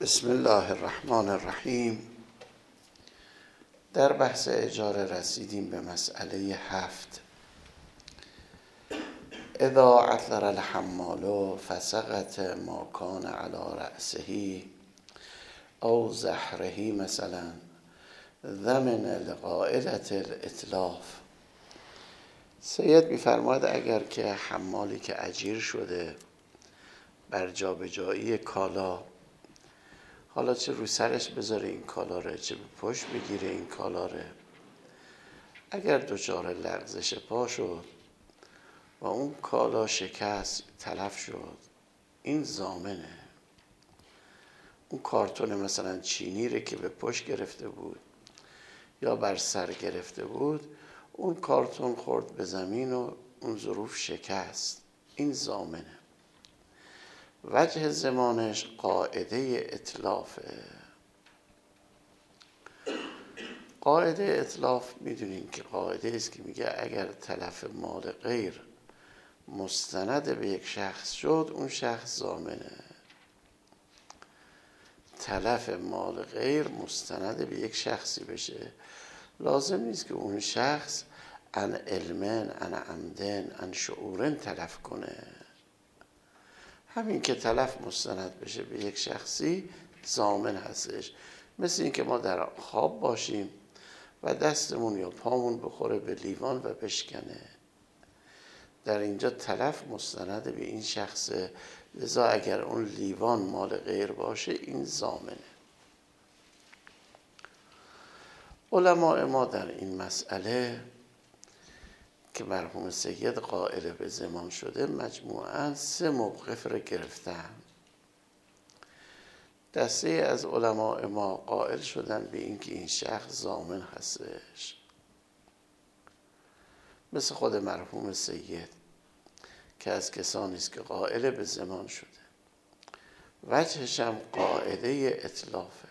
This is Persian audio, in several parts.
بسم الله الرحمن الرحیم. در بحث اجاره رسیدیم به مسئله 7. اذا عثر الحمال فسقط ما کان علی رأسه او زهره مثلا ضمن القاعدة الاتلاف. سید می‌فرماید اگر که حمالی که اجیر شده بر جابجایی کالا، حالا چه روی سرش بذاره این کالا ره، چه به پشت بگیره این کالا ره، اگر دچار لغزش پا شد و اون کالا شکست، تلف شد، این ضامنه. اون کارتون مثلا چینی ره که به پشت گرفته بود یا بر سر گرفته بود، اون کارتون خورد به زمین و اون ظروف شکست، این ضامنه. وجه زمانش قاعده اتلافه. قاعده اتلاف میدونیم که قاعده است که میگه اگر تلف مال غیر مستند به یک شخص شد، اون شخص ضامنه. تلف مال غیر مستند به یک شخصی بشه، لازم نیست که اون شخص عن علمن، عن عمدن، عن شعورن تلف کنه. همین که تلف مستند بشه به یک شخصی ضامن هستش. مثل این که ما در خواب باشیم و دستمون یا پامون بخوره به لیوان و بشکنه، در اینجا تلف مستند به این شخصه، لذا اگر اون لیوان مال غیر باشه این ضامنه. علماء ما در این مسئله که مرحوم سید قائل به ضمان شده مجموعاً 3 موقف را گرفتن. دسته از علماء ما قائل شدن به این که این شخص ضامن هستش، مثل خود مرحوم سید که از کسانی است که قائل به ضمان شده. وجهش هم قاعده اتلافه.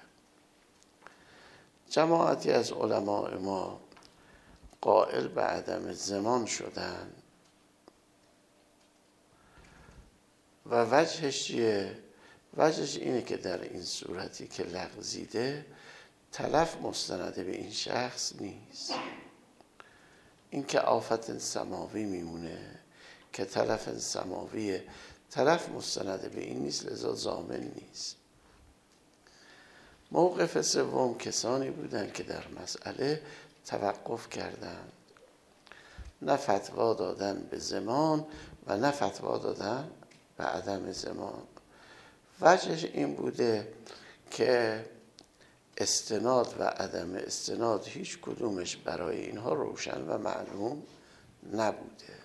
جماعتی از علماء ما قائل به عدم ضمان شدن و وجهش چیه؟ وجهش اینه که در این صورتی که لغزیده تلف مستنده به این شخص نیست، این که آفت سماوی میمونه که تلف سماویه، تلف مستنده به این نیست، لذا ضامن نیست. موقف سوم کسانی بودن که در مسئله توقف کردند، نه فتوا دادن به ضمان و نه فتوا دادن به عدم ضمان. وجهش این بوده که استناد و عدم استناد هیچ کدومش برای اینها روشن و معلوم نبوده.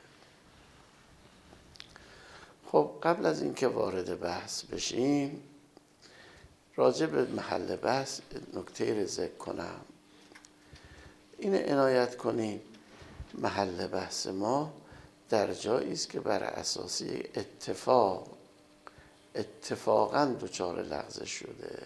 خب قبل از اینکه وارد بحث بشیم، راجع به محل بحث نکته را ذکر کنم. این عنایت کنیم محل بحث ما در جایی است که بر اساسی اتفاقاً دچار لغزش شده.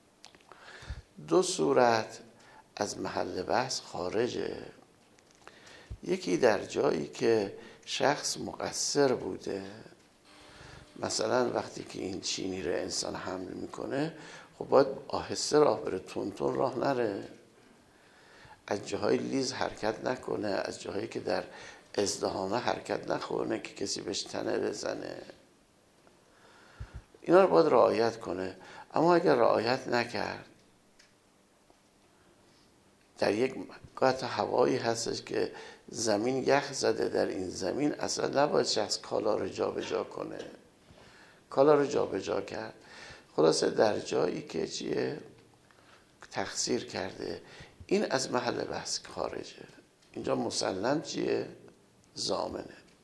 2 صورت از محل بحث خارجه. یکی در جایی که شخص مقصر بوده، مثلا وقتی که این چینی رو انسان حمل میکنه، خب باید آهسته راه بره، تون تون راه نره، از جاهای لیز حرکت نکنه، از جاهایی که در ازدحامه حرکت نکنه که کسی بهش تنه بزنه. اینا رو باید رعایت کنه. اما اگر رعایت نکرد، در یک قطع هوایی هستش که زمین یخ زده، در این زمین اصلا نباید شخص کالا رو جا به جا کنه. کالا رو جا به جا کرد، خلاصه در جایی که چیه تقصیر کرده، این از محل بحث خارجه. اینجا مسلم چیه؟ ضامنه.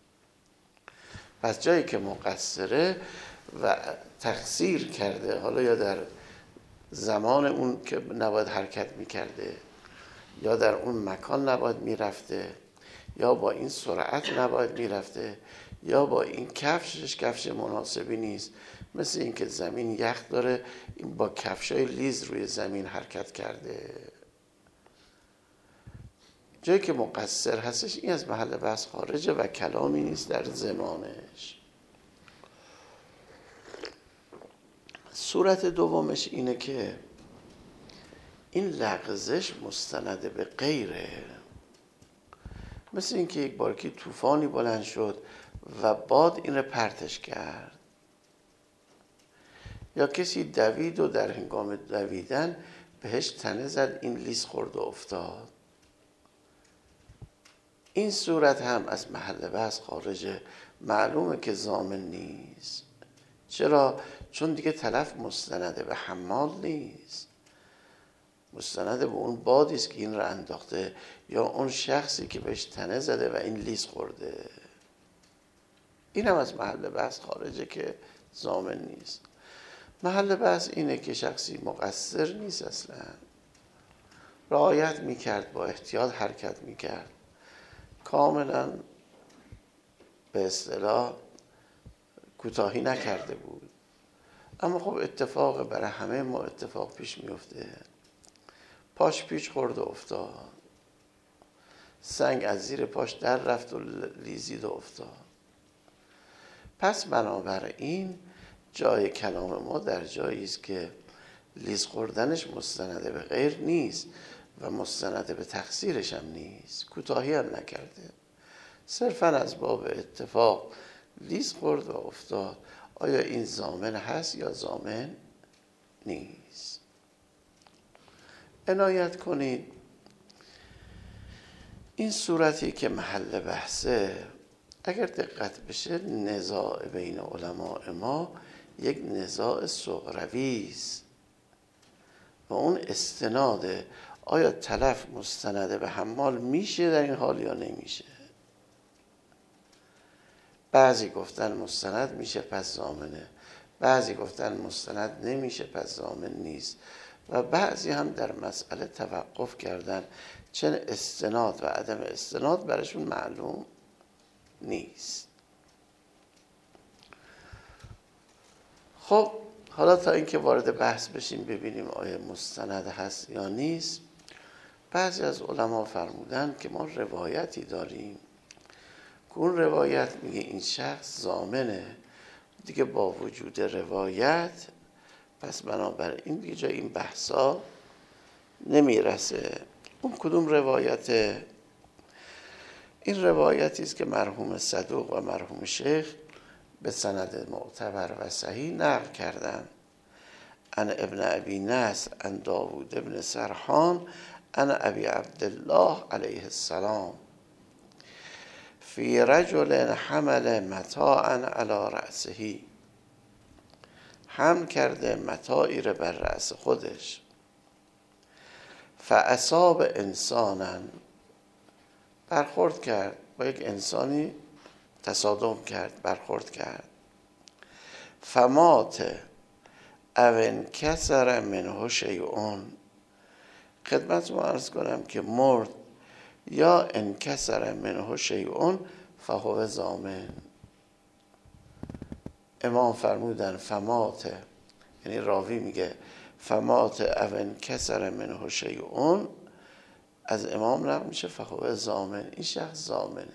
پس جایی که مقصره و تقصیر کرده، حالا یا در زمان اون که نباید حرکت میکرده، یا در اون مکان نباید میرفته، یا با این سرعت نباید میرفته، یا با این کفشش کفش مناسبی نیست، مثل این که زمین یخ داره، این با کفشای لیز روی زمین حرکت کرده. جایی که مقصر هستش این از محل بحث خارجه و کلامی نیست در زمانش. صورت دومش اینه که این لغزش مستند به غیره، مثل اینکه یک بار که طوفانی بلند شد و باد این رو پرتش کرد، یا کسی دوید و در هنگام دویدن بهش تنه زد، این لیز خورد و افتاد. این صورت هم از محل بحث خارجه، معلومه که ضامن نیست. چرا؟ چون دیگه تلف مستند به حمال نیست، مستند به اون بادی است که این رو انداخته یا اون شخصی که بهش تنه زده و این لیز خورده. این هم از محل بحث خارجه که ضامن نیست. محل بحث اینه که شخصی مقصر نیست، اصلا رعایت میکرد، با احتیاط حرکت میکرد، کاملا به اصطلاح کوتاهی نکرده بود. اما خب اتفاق برای همه ما اتفاق پیش میفته، پاش پیچ خورد و افتاد، سنگ از زیر پاش در رفت و لیزید و افتاد. پس بنابراین جای کلام ما در جایی است که لیز خوردنش مستند به غیر نیست و مستند به تقصیرش هم نیست، کوتاهی هم نکرده، صرفا از باب اتفاق لیز خورد و افتاد. آیا این ضامن هست یا ضامن نیست؟ عنایت کنید این صورتی که محل بحثه، اگر دقت بشه نزاع بین علماء ما یک نزاع صغروی است و اون استناده آیا تلف مستند به حمال میشه در این حال یا نمیشه. بعضی گفتن مستند میشه پس ضامنه، بعضی گفتن مستند نمیشه پس ضامن نیست، و بعضی هم در مسئله توقف کردن، چون استناد و عدم استناد برشون معلوم نیست. خب حالا تا اینکه وارد بحث بشیم ببینیم آیا مستند هست یا نیست، بعضی از علما فرمودن که ما روایتی داریم که اون روایت میگه این شخص ضامنه دیگه، با وجود روایت پس بنابراین دیگه جای این بحثا نمیرسه. اون کدوم روایته؟ این روایتی است که مرحوم صدوق و مرحوم شیخ به سند معتبر و صحیح نقل کردن. عن ابن ابی نصر عن داوود ابن سرحان عن ابی عبدالله علیه السلام فی رجل حمل متاعا علی رأسه، حمل کرده متاعی رو بر رأس خودش، فاصاب انسانا، برخورد کرد با یک انسانی، تصادم کرد، برخورد کرد، فمات او انکسر منه شیء، خدمت ما عرض کنم که مرد یا انکسر منه شیء فهو ضامن. امام فرمودن فمات، یعنی راوی میگه فمات او انکسر منه شیء، از امام نقل میشه فهو ضامن، این شخص ضامنه.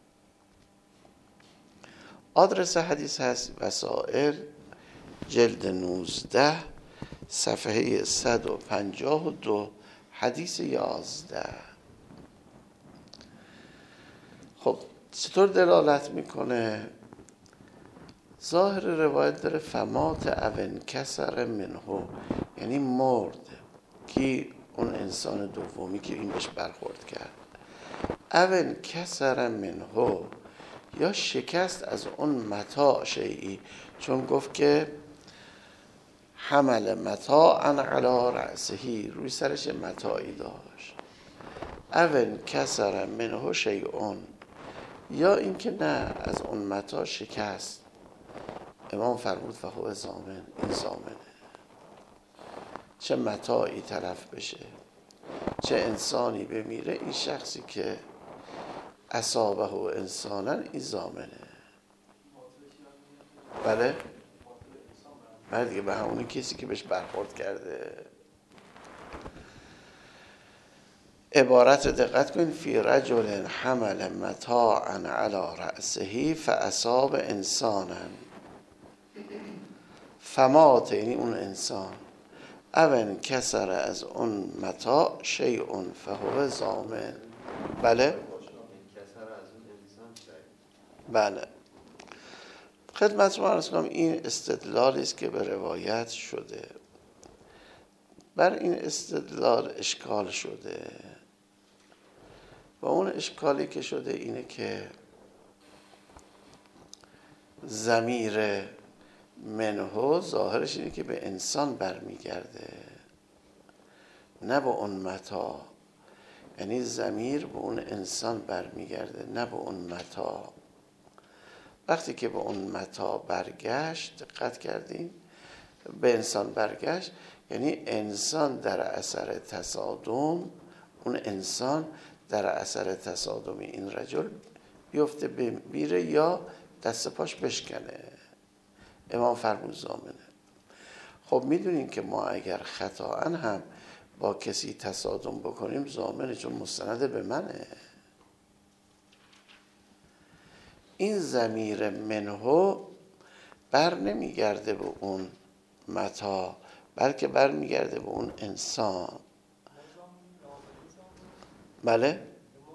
آدرس حدیث هست وسائل جلد 19 صفحه 152 حدیث 11. خب چطور دلالت میکنه؟ ظاهر روایت داره فمات او انکسر منه، یعنی مرد، کی؟ اون انسان دومی که این بهش برخورد کرد. او انکسر منه، یا شکست از اون متاع شیئی، چون گفت که حمل متاعا علی رأسه، روی سرش متاعی داشت. او انکسر منه شیء، یا اینکه نه از اون متاع شکست، امام فرمود فهو ضامن، این ضامنه. چه متاعی تلف بشه، چه انسانی بمیره، این شخصی که اصابه و انسانا این ضامنه. بله بعد دیگه به همون کسی که بهش برخورد کرده. عبارت دقت کن، فی رجل حمل متاعا علی رأسه فاصاب انسانا فمات یعنی اون انسان، اون کسر از اون متاع شیء فهو ضامن. بله بله. خدمت شما عرض کنم این استدلالی است که به روایت شده. بر این استدلال اشکال شده و اون اشکالی که شده اینه که ضمیر منه ظاهرش اینه که به انسان برمیگرده، نه به اون متاع. یعنی ضمیر به اون انسان برمیگرده نه به اون متاع. وقتی که به اون متاع برگشت، دقت کردین، به انسان برگشت یعنی انسان در اثر تصادم، اون انسان در اثر تصادم این رجل بیفته بمیره یا دست پاش بشکنه. امام فرمود ضامنه. خب میدونین که ما اگر خطاً هم با کسی تصادم بکنیم ضامنه، چون مستند به منه. این ضمیر منه بر نمیگرده به اون متاع، بلکه بر میگرده به اون انسان. بله؟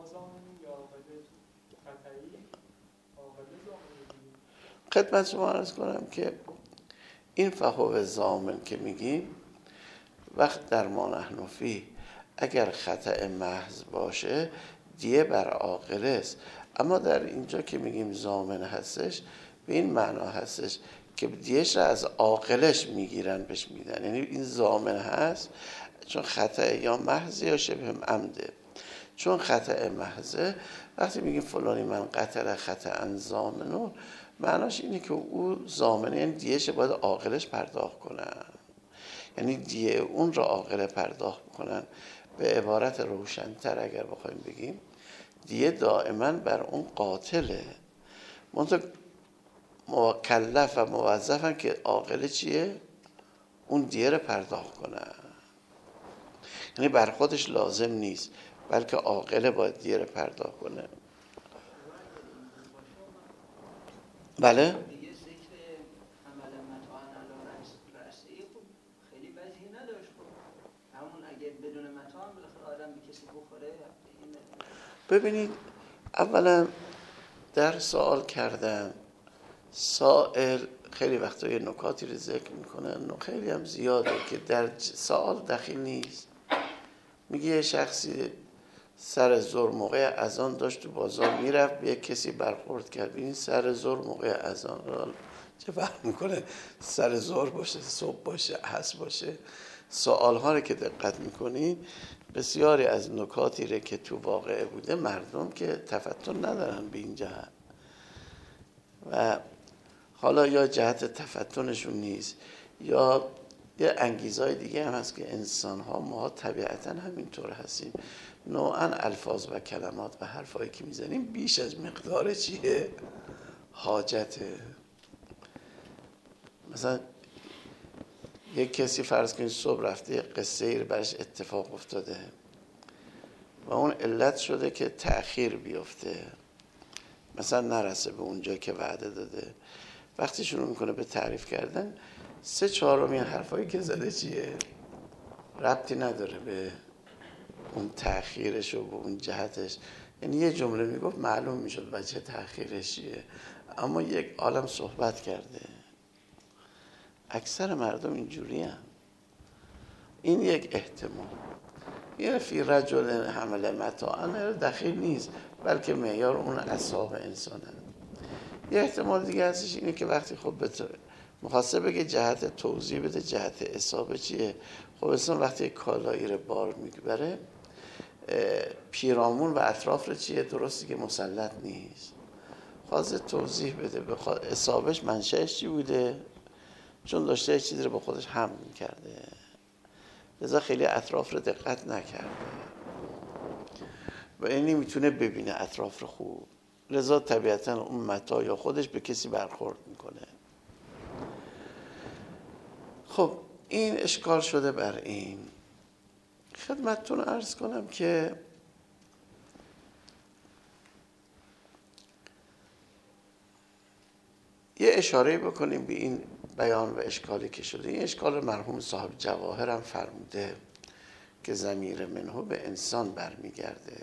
خدمت شما عرض کنم که این فهو ضامن که میگیم وقت در ما نحن فیه اگر خطأ محض باشه دیه بر عاقل است، اما در اینجا که میگیم ضامن هستش به این معنا هستش که دیهش را از عاقلش میگیرن بهش میدن. یعنی این ضامن هست چون خطأ یا محض یا شبه عمده. چون خطأ محضه وقتی میگیم فلانی من قتل خطأ ضامنو، معناش اینه که او ضامنه، یعنی دیهش باید عاقلش پرداخت کنن، یعنی دیه اون را عاقل پرداخت کنن. به عبارت روشن‌تر اگر بخوایم بگیم دیه دائما بر اون قاتله، منطقه مکلف و موظفن که عاقل چیه؟ اون دیه را پرداخت کنن. یعنی بر خودش لازم نیست بلکه عاقل باید دیه را پرداخت کنه. بله؟ ببینید اولا در سوال کردن سائل خیلی وقتا یه نکاتی رو ذکر میکنه، خیلی هم زیاده که در سوال دخیل نیست. میگه یه شخصی سر ظهر موقع اذان داشت تو بازار میرفت به یک کسی برخورد کرد. این سر ظهر موقع اذان چه فرق میکنه؟ سر ظهر باشه، صبح باشه، عصر باشه. سوال ها رو که دقت میکنید بسیاری از نکاتی رو که تو واقعه بوده مردم که تفتن ندارن به این جهت و حالا یا جهت تفتنشون نیست یا یه انگیزهای دیگه هم هست که انسان ها ما طبیعتا همینطور هستیم. نوعا الفاظ و کلمات و حرفایی که میزنیم بیش از مقدار چیه؟ حاجته. مثلا یک کسی فرض کنید صبح رفته یه قصه ای برش اتفاق افتاده و اون علت شده که تأخیر بیفته، مثلا نرسه به اونجا که وعده داده. وقتی شروع میکنه به تعریف کردن 3/4 این حرفایی که زده چیه؟ ربطی نداره به اون تأخیرش و به اون جهتش. یعنی یه جمله میگفت معلوم میشد وجه تأخیرش چیه، اما یک عالم صحبت کرده. اکثر مردم اینجوری هم. این یک احتمال. یه فی رجل حمل متاعا دخیل نیست بلکه معیار اون اعصاب انسانه. یه احتمال دیگه هستش اینه که وقتی خب مخواسته بگه جهت توضیح بده جهت اصابه چیه. خب انسان وقتی کالایی رو بار میبره پیرامون و اطراف رو چیه؟ درستی که مسلط نیست. خواسته توضیح بده اصابش منشأش چی بوده؟ چون داشته یه چیزی رو با خودش حمل میکرده، لذا خیلی اطراف رو دقت نکرده و اینی میتونه ببینه اطراف رو خوب، لذا طبیعتا اون متاع یا خودش به کسی برخورد میکنه. خب این اشکال شده بر این. خدمتتون عرض کنم که یه اشاره بکنیم به این بیان و اشکالی که شده، این اشکال مرحوم صاحب جواهر هم فرموده که ضمیر منه به انسان برمیگرده.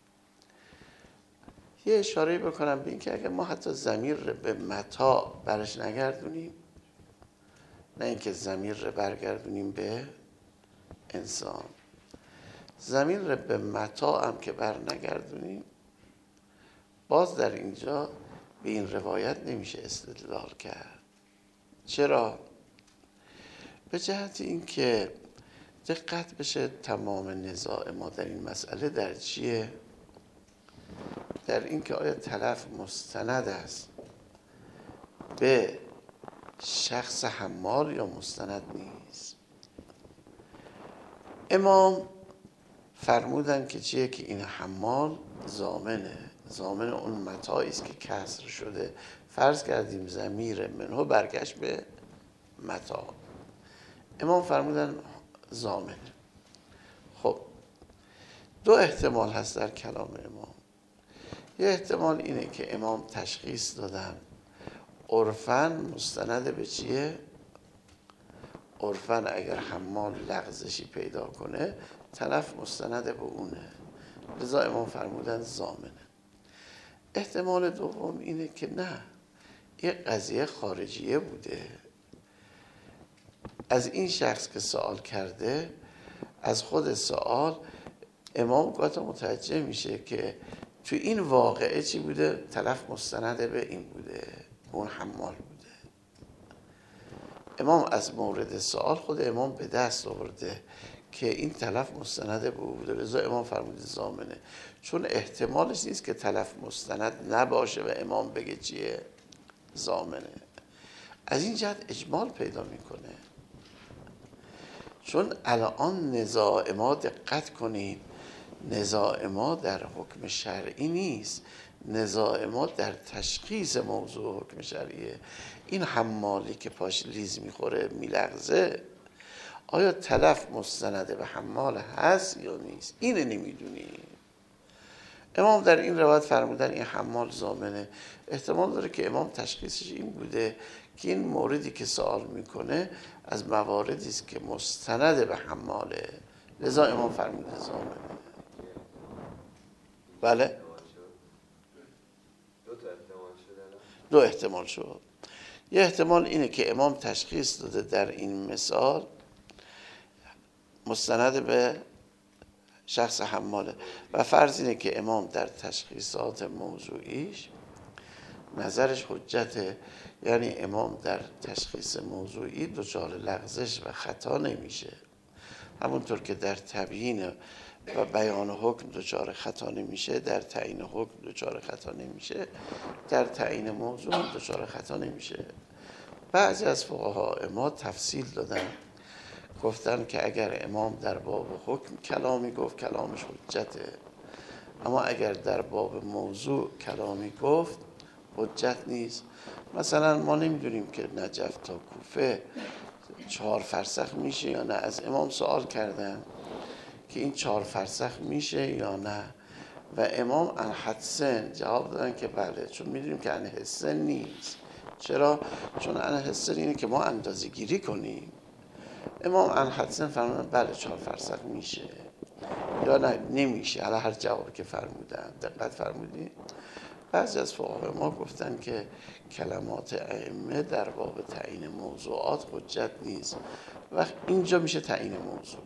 یه اشاره بکنم به این که اگر ما حتی ضمیر به متاع برش نگردونیم، نه اینکه ضمیر رو برگردونیم به انسان، ضمیر رو به متاع هم که بر نگردونیم، باز در اینجا به این روایت نمیشه استدلال کرد. چرا؟ به جهت این که دقت بشه تمام نزاع ما در این مسئله در چیه؟ در این که آیا تلف مستند است به شخص حمال یا مستند نیست. امام فرمودن که چیه؟ که این حمال ضامن اون متاعی است که کسر شده. فرض کردیم ضمیر منه برگشت به متاع، امام فرمودن ضامن. خب دو احتمال هست در کلام امام. یه احتمال اینه که امام تشخیص دادن عرفاً مستند به چیه؟ عرفاً اگر حمال لغزشی پیدا کنه تلف مستند به اونه، لذا امام فرمودن ضامنه. احتمال دوم اینه که نه، یه قضیه خارجیه بوده، از این شخص که سوال کرده، از خود سوال امام گاهی متوجه میشه که تو این واقعه چی بوده؟ تلف مستند به این بوده، اون حمال بوده. امام از مورد سوال خود امام به دست آورده که این تلف مستند به او بوده، لذا امام فرموده ضامنه. چون احتمالش نیست که تلف مستند نباشه و امام بگه چیه؟ ضامنه. از این جهت اجمال پیدا میکنه. چون الان نزاع ما، دقت کنید، نزاع ما در حکم شرعی نیست، نزاع ما در تشخیص موضوع حکم شرعیه. این حمالی که پاش لیز میخوره میلغزه، آیا تلف مستند به حمال هست یا نیست؟ اینه نمیدونی. امام در این روایت فرمودن این حمال ضامنه. احتمال داره که امام تشخیصش این بوده که این موردی که سوال میکنه از مواردی است که مستند به حماله، لذا امام فرموده ضامنه. بله؟ دو احتمال شد. یه احتمال اینه که امام تشخیص داده در این مثال مستند به شخص حماله و فرض اینه که امام در تشخیصات موضوعیش نظرش حجته، یعنی امام در تشخیص موضوعی دچار لغزش و خطا نمیشه، همونطور که در تبیین و بیان حکم دچار خطا نمیشه، در تعیین حکم دچار خطا نمیشه، در تعیین موضوع دچار خطا نمیشه. بعضی از فقها ما تفصیل دادن، گفتن که اگر امام در باب حکم کلامی گفت کلامش حجته، اما اگر در باب موضوع کلامی گفت حجت نیست. مثلا ما نمیدونیم که نجف تا کوفه 4 فرسخ میشه یا نه. از امام سوال کردن که این 4 فرسخ میشه یا نه و امام عن حدسن جواب دادن که بله، چون میدونیم که عن حسن نیست. چرا؟ چون عن حسن اینه که ما اندازه گیری کنیم. امام عن حدسن فرمودن بله 4 فرسخ میشه یا نه نمیشه، علی هر جوابی که فرمودن. دقت فرمودین؟ بعضی از فقها ما گفتن که کلمات ائمه در باب تعیین موضوعات حجت نیست. وقت اینجا میشه تعیین موضوع،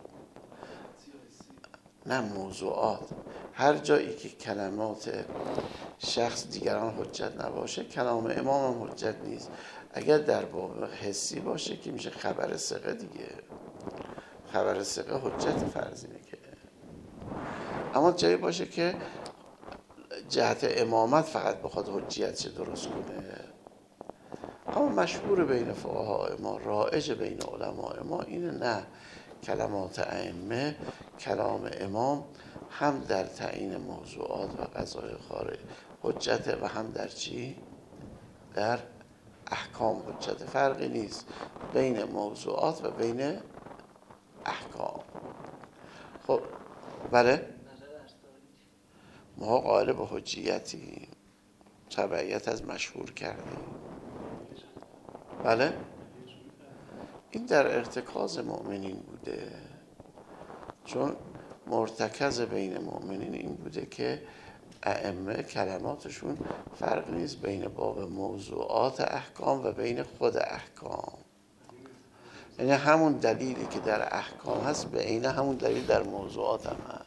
نه موضوعات. هر جایی که کلمات شخص دیگران حجت نباشه کلام امام هم حجت نیست. اگر در باب حسی باشه که میشه خبر ثقه دیگه، خبر ثقه حجت فرضینه که. اما جایی باشه که جهت امامت فقط بخواد حجیتش درست کنه. اما مشهور بین فقهای ما، رایج بین علماء ما اینه نه، کلمات ائمه، کلام امام هم در تعیین موضوعات و قضای خارج حجته و هم در چی؟ در احکام حجت. فرقی نیست بین موضوعات و بین احکام. خب بله، ما قائل به حجیتی، تبعیت از مشهور کردیم. بله این در ارتکاز مؤمنین بوده، چون مرتکز بین مؤمنین این بوده که ائمه کلماتشون فرق نیست بین باب موضوعات احکام و بین خود احکام. یعنی همون دلیلی که در احکام هست به عین همون دلیل در موضوعات هم هست.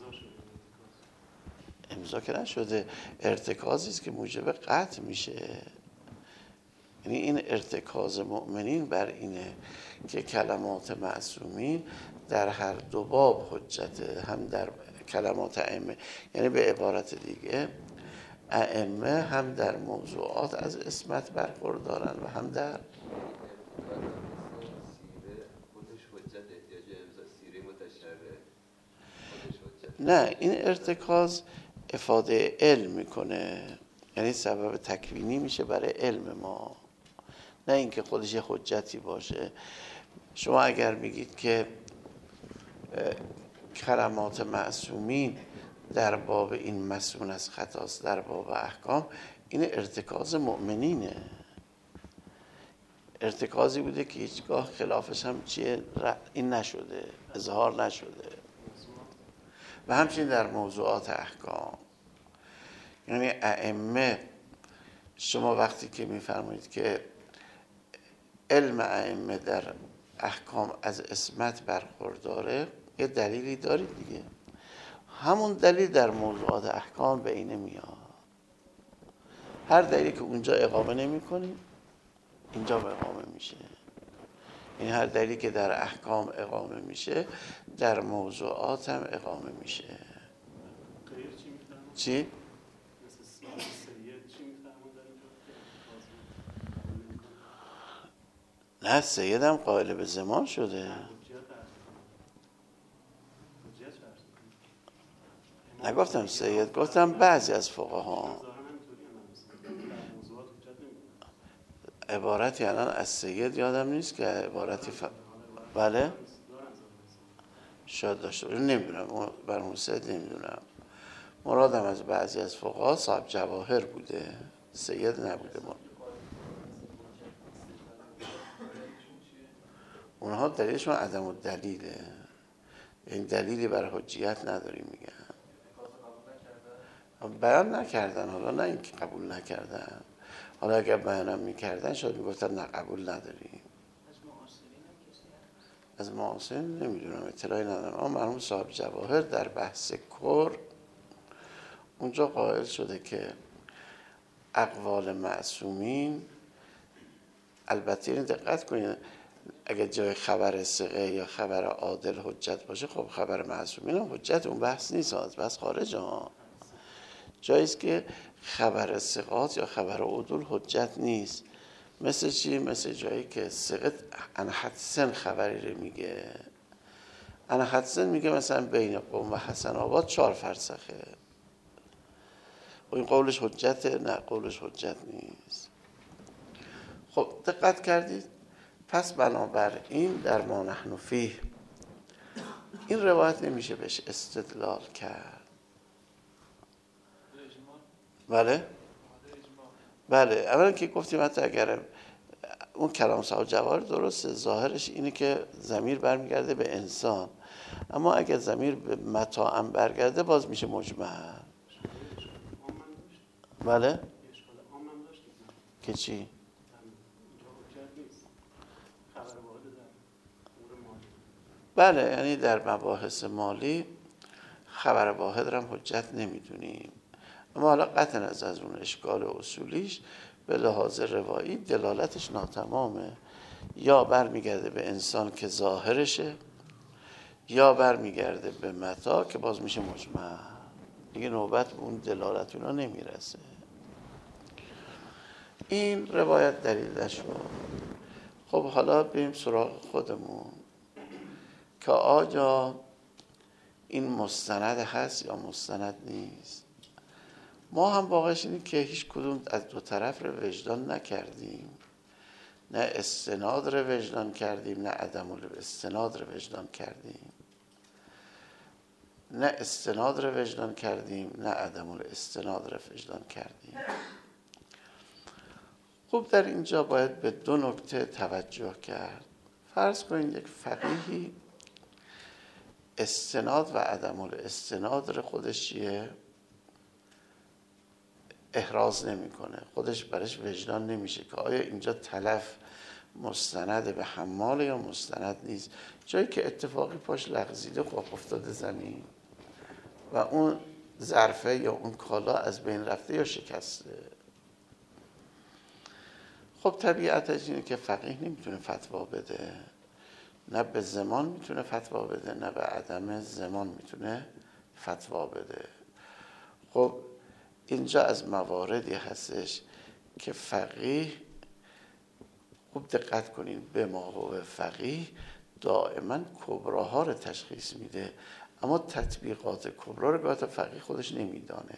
امضا که نشده، ارتکازی است که موجب قطع میشه. یعنی این ارتکاز مؤمنین بر اینه که کلمات معصومین در هر دو باب حجته، هم در کلمات ائمه، یعنی به عبارت دیگه ائمه هم در موضوعات از عصمت برخوردارن و هم در نه. این ارتکاز افاده علم میکنه، یعنی سبب تکوینی میشه برای علم ما، نه اینکه خودش یه حجتی باشه. شما اگر میگید که کلمات معصومین در باب این مسئول از خطاست در باب احکام، این ارتکاز مؤمنینه، ارتکازی بوده که هیچگاه خلافش هم چیه این نشده، اظهار نشده. و همچنین در موضوعات احکام، یعنی ائمه، شما وقتی که میفرمایید که علم ائمه در احکام از عصمت برخورداره، یه دلیلی دارید دیگه، همون دلیل در موضوعات احکام به اینه میاد. هر دلیلی که اونجا اقامه نمی کنیم اینجا اقامه میشه. این هر دلیلی که در احکام اقامه میشه در موضوعات هم اقامه میشه. چی؟ نه، سید هم قائل به زمان شده. نگفتم سید، گفتم بعضی از فقها. عبارتی الان از سید یادم نیست که عبارتی بله؟ شاید داشته باشه، نمیدونم، برمون سید نمیدونم. مرادم از بعضی از فقها صاحب جواهر بوده، سید نبوده. اونها دلیلشون عدم الدلیله، یعنی دلیلی برای حجیت نداری میگن، بیان نکردن. حالا نه اینکه قبول نکردن، حالا اگر بیانم میکردن شاید میگفتن نه قبول نداریم. از معاصرین نمیدونم، اطلاعی ندارم. اما مرحوم صاحب جواهر در بحث کر اونجا قائل شده که اقوال معصومین، البته این دقت کنید، اگر جای خبر ثقه یا خبر عادل حجت باشه، خب خبر معصومین هم حجت، اون بحث نیست، بحث خارج ها. جاییست که خبر ثقات یا خبر عدول حجت نیست. مثل چی؟ مثل جایی که ثقه انحدسن خبری رو میگه، انحدسن میگه مثلا بین قم و حسن آباد 4 فرسخه، و این قولش حجته؟ نه، قولش حجت نیست. خب دقت کردید؟ پس بنابراین در ما نحن فیه این روایت نمیشه بهش استدلال کرد. بله؟ بله، اولا که گفتیم حتی اگر اون کلام صاحب جواهر درسته، ظاهرش اینه که ضمیر برمیگرده به انسان، اما اگر ضمیر به متاع برگرده باز میشه مجمل. بله؟ که چی؟ بله، یعنی در مباحث مالی خبر واحد را هم حجت نمیدونیم، اما حالا قطع نظر از اون اشکال اصولیش به لحاظ روایی دلالتش ناتمامه، یا برمیگرده به انسان که ظاهرشه، یا برمیگرده به متاع که باز میشه مجمل، دیگه نوبت به اون دلالت اونا نمیرسه. این روایت دلیلش بود. خب حالا بریم سراغ خودمون که آیا این مستند هست یا مستند نیست. ما هم واقعش اینه که هیچ کدوم از دو طرف رو وجدان نکردیم، نه استناد رو وجدان کردیم، نه عدم الاستناد رو وجدان کردیم، نه استناد رو وجدان کردیم، نه عدم الاستناد رو وجدان کردیم. خب در اینجا باید به 2 نکته توجه کرد. فرض کنید یک فقیهی استناد و عدم الاستناد رو خودش چیه؟ احراز نمیکنه، خودش برش وجدان نمیشه که آیا اینجا تلف مستند به حمال یا مستند نیست. جایی که اتفاقی پاش لغزیده خب افتاده زمین و اون ظرفه یا اون کالا از بین رفته یا شکسته. خب طبیعتش اینه که فقیه نمیتونه فتوا بده، نه به زمان میتونه فتوا بده نه به عدم زمان میتونه فتوا بده. خب اینجا از مواردی هستش که فقیه، خوب دقت کنین، به موقع فقیه دائما کبراها رو تشخیص میده، اما تطبیقات کبرا رو گاهی فقیه خودش نمیدانه.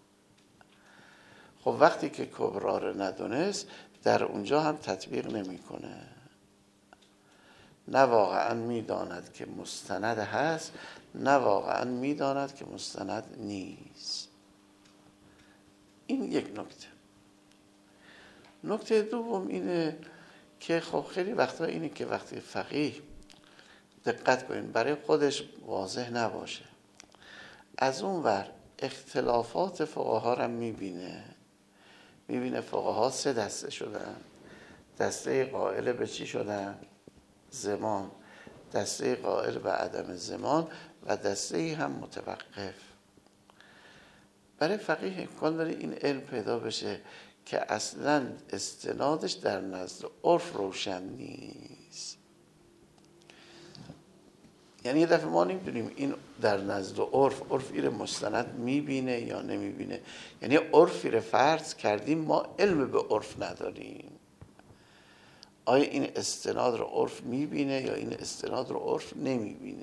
خب وقتی که کبرا رو ندونست در اونجا هم تطبیق نمیکنه، نه واقعا میداند که مستند هست نه واقعا میداند که مستند نیست. این یک نکته. نکته دوم اینه که خب خیلی وقتا اینه که وقتی فقیه، دقت کنین، برای خودش واضح نباشه، از اون ور اختلافات فقها رو میبینه فقها سه دسته شدن. دسته قائل به چی شدن؟ زمان. دسته قائل به عدم زمان و دسته هم متوقف. برای فقیه امکان داره این علم پیدا بشه که اصلا استنادش در نزد عرف روشن نیست. یعنی یه دفعه ما نمیدونیم این در نزد عرف این مستند میبینه یا نمیبینه. یعنی عرفی رو فرض کردیم، ما علم به عرف نداریم. آیا این استناد رو عرف میبینه یا این استناد رو عرف نمیبینه؟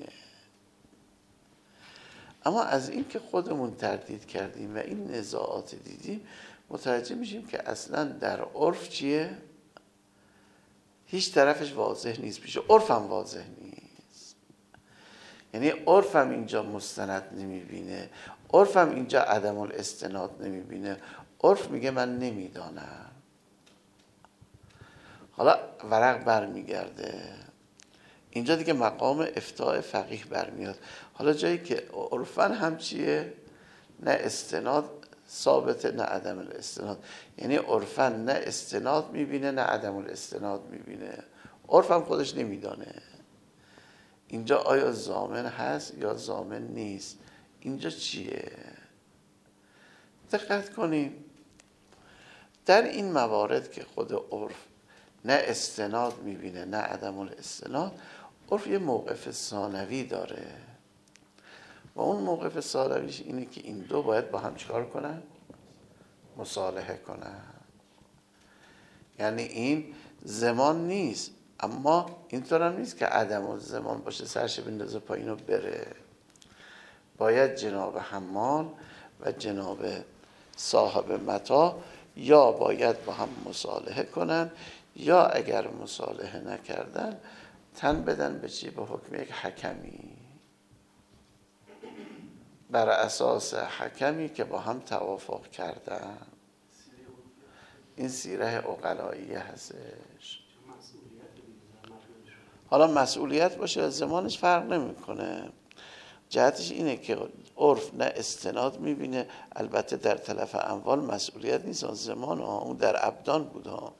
اما از این که خودمون تردید کردیم و این نزاعات دیدیم متوجه میشیم که اصلا در عرف چیه؟ هیچ طرفش واضح نیست، پیش عرف هم واضح نیست. یعنی عرف هم اینجا مستند نمیبینه، عرف هم اینجا عدم الاستناد نمیبینه. عرف میگه من نمیدانم. حالا ورق برمیگرده، اینجا دیگه مقام افتاء فقیه برمیاد. حالا جایی که عرفاً هم چیه؟ نه استناد ثابته نه عدم الاستناد. یعنی عرفاً نه استناد میبینه نه عدم الاستناد میبینه. عرف هم خودش نمیدانه اینجا آیا ضامن هست یا ضامن نیست، اینجا چیه؟ دقت کنیم در این موارد که خود عرف نه استناد میبینه نه عدم الاستناد، عرف یه موقف ثانوی داره و اون موقف ثانویش اینه که این دو باید با هم چیکار کنن؟ مصالحه کنن. یعنی این زمان نیست، اما اینطور هم نیست که عدم الزمان باشه، سرش بندازه پایین و بره. باید جناب حمال و جناب صاحب متاع یا باید با هم مصالحه کنن یا اگر مصالحه نکردن تن بدن به چی؟ به حکم یک حکمی، بر اساس حکمی که با هم توافق کردن. این سیره عقلاییه هستش. حالا مسئولیت باشه زمانش فرق نمیکنه. جهتش اینه که عرف نه استناد میبینه، البته در تلف اموال مسئولیت نیست، زمان اون در ابدان بود ها.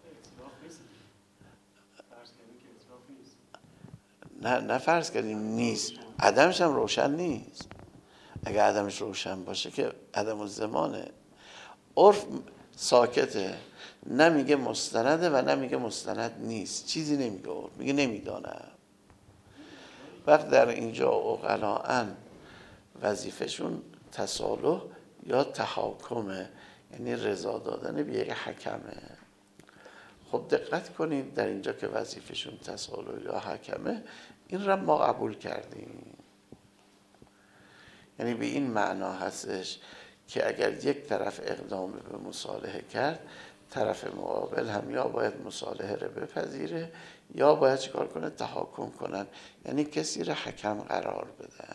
نه فرض کردیم نیست، عدمش هم روشن نیست. اگه عدمش روشن باشه که عدم الزمانه. عرف ساکته، نمیگه مستنده و نمیگه مستند نیست، چیزی نمیگه، میگه نمیدانم. وقت در اینجا عقلاء وظیفهشون تصالح یا تحاکمه، یعنی رضا دادن به یک حکمه. خب دقت کنید در اینجا که وظیفهشون تصالح یا حکمه، این را ما قبول کردیم. یعنی به این معنا هستش که اگر یک طرف اقدام به مصالحه کرد، طرف مقابل هم یا باید مصالحه رو بپذیره یا باید چیکار کنه؟ تحاکم کنن، یعنی کسی رو حکم قرار بدن.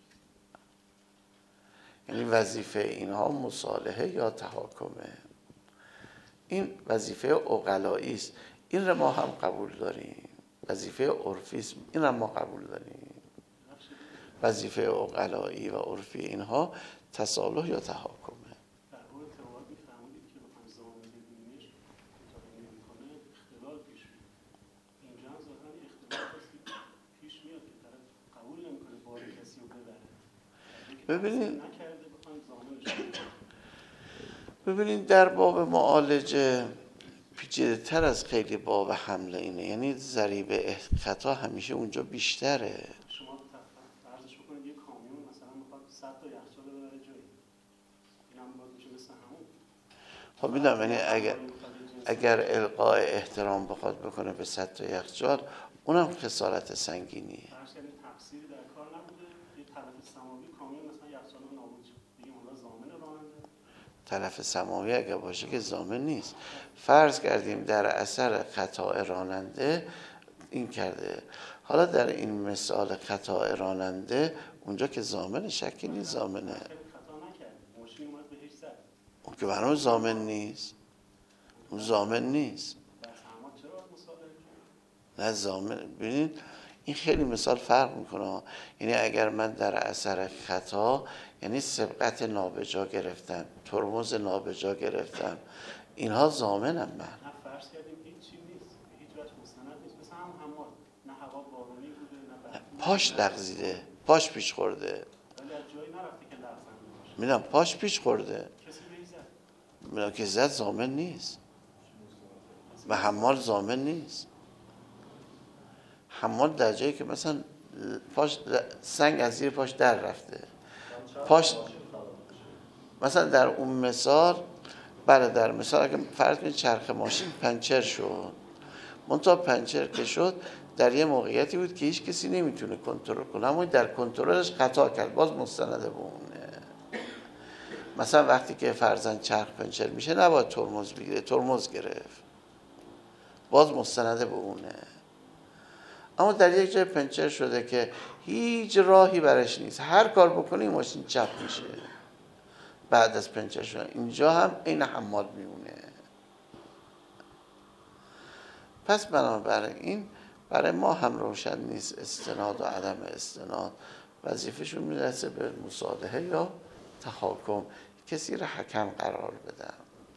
یعنی وظیفه اینها مصالحه یا تحاکمه. این وظیفه عقلایی است، این رو ما هم قبول داریم. وظیفه عرفی است، این هم ما قبول داریم. وظیفه عقلایی و عرفی اینها تصالح یا تحاکمه. در اون ارتباط می‌فهمید که بخوام زامن ببینیمش مطابقت نمی‌کنه اختلال پیش میاد. اینجا هم ظاهراً اختلال پیش میاد که طرف قبول نمی‌کنه بار کسی رو ببره. ببینید نکرده بخوام زامنش ببینید در باب معالجه پیچیده تر از خیلی باب حمله اینه، یعنی ضریب خطا همیشه اونجا بیشتره. شما فرضش بکنید یه کامیون مثلا میخواد 100 تا یخچال ببره جایی، اینم باید میشه مثل همون. خب میدونم، یعنی اگر القاء احترام بخواد بکنه به 100 تا یخچال، اونم خسارت سنگینیه. فرض کنید تقصیری در کار نبوده، یه تلف سماوی کامیون مثلا یخچال نابود شد، دیگه حالا ضامن راننده. تلف سماوی اگر باشه که ضامن نیست. فرض کردیم در اثر خطا راننده این کرده، حالا در این مثال خطا راننده اونجا که ضامن شکی نیست، ضامنه. خطا نکرد، ماشین اومد بهش زد. اون که برای ضامن نیست، اون ضامن نیست. بس اما چرا مصالحه کنید؟ نه ضامن. ببینید این خیلی مثال فرق میکنه. یعنی اگر من در اثر خطا، یعنی سبقت نابجا گرفتم، ترمز نابجا گرفتم، اینها ضامنم من. نه فرض کردیم هیچ چی نیست، هیچ وجه مستند نیست، مثلا حمال، نه هوا بارونی بوده نه برف. پاش لغزیده، پاش پیش خورده، ولی از جایی نرفته که لغزنده باشه. میدونم پاش پیش خورده، کسی بهش زد. میدونم که زد، ضامن نیست و حمال ضامن نیست. حمال در جایی که مثلا پاش سنگ از زیر پاش در رفته، پاش مثلا در اون مثال، بله در مثال اگه فرض کنید چرخ ماشین پنچر شد، منتها پنچر که شد در یه موقعیتی بود که هیچ کسی نمیتونه کنترل کنه، اما در کنترلش خطا کرد، باز مستنده به اونه. مثلا وقتی که فرضاً چرخ پنچر میشه نباید ترمز بگیره، ترمز گرفت، باز مستنده به اونه. اما در یک جای پنچر شده که هیچ راهی برش نیست، هر کار بکنی این ماشین چپ میشه بعد از پنچر شدن، اینجا هم این حمال میمونه. پس بنابراین برای ما هم روشن نیست استناد و عدم استناد، وظیفهشون میرسه به مصالحه یا تحاکم، کسی را حکم قرار بدن.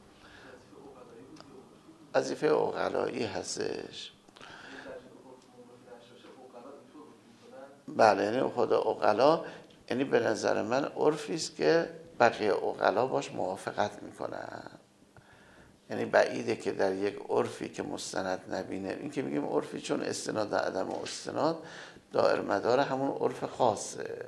وظیفه عقلایی هستش. بله، یعنی خود عقلا، یعنی به نظر من عرفی است که بقیه عقلا باش موافقت میکنن. یعنی بعیده که در یک عرفی که مستند نبینه، این که میگیم عرفی چون استناد و عدم استناد دائر مدار همون عرف خاصه،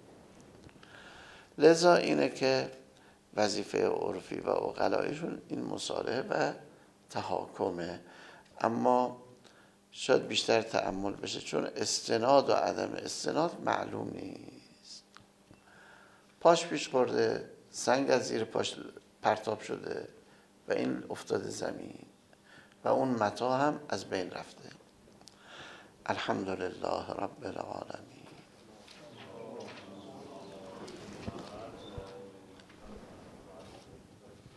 لذا اینه که وظیفه عرفی و عقلایشون این مصالحه و تحاکمه. اما شاید بیشتر تأمل بشه، چون استناد و عدم استناد معلوم نیست. پاش پیش خورده، سنگ از زیر پاش پرتاب شده و این افتاده زمین و اون متاع هم از بین رفته. الحمدلله رب العالمین.